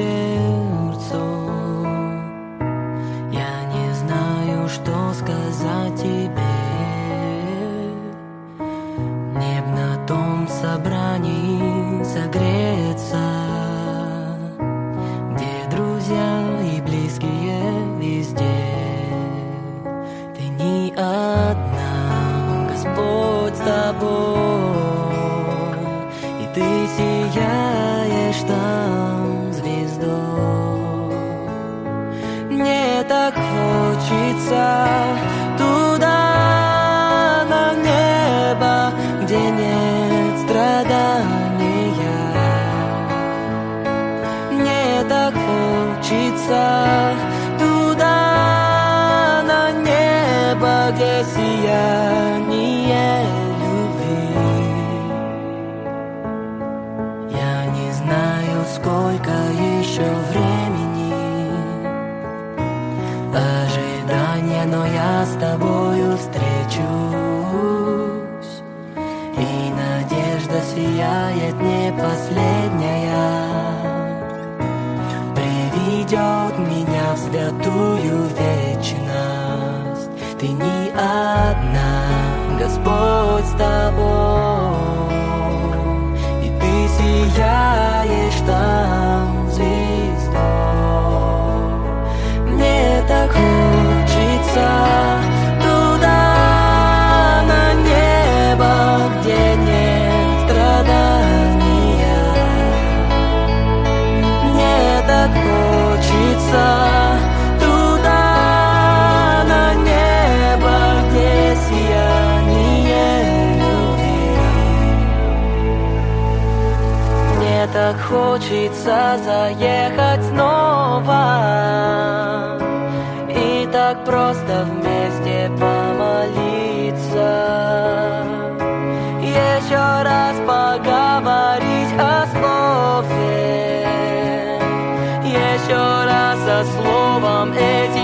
сердцу. Я не знаю, что сказать тебе. Не б на том собрании согреться, где друзья и близкие везде. Ты не одна, Господь с тобой, и ты сияешь там звездой. Мне так хочется туда, на небо, где нет страдания. Мне так хочется туда, на небо, где сияние любви. Я не знаю, сколько еще времени ожидания, но я с тобою встречусь, и надежда сияет не последняя, приведет меня в святую вечность. Ты не одна, Господь с тобой, и ты сияешь там звездой. Мне так хочется туда, на небо, где нет страдания. Мне так хочется туда, на небо, где сияние любви. Мне так хочется заехать снова и так просто вместе помолиться, еще раз поговорить о слове, еще раз за словом этим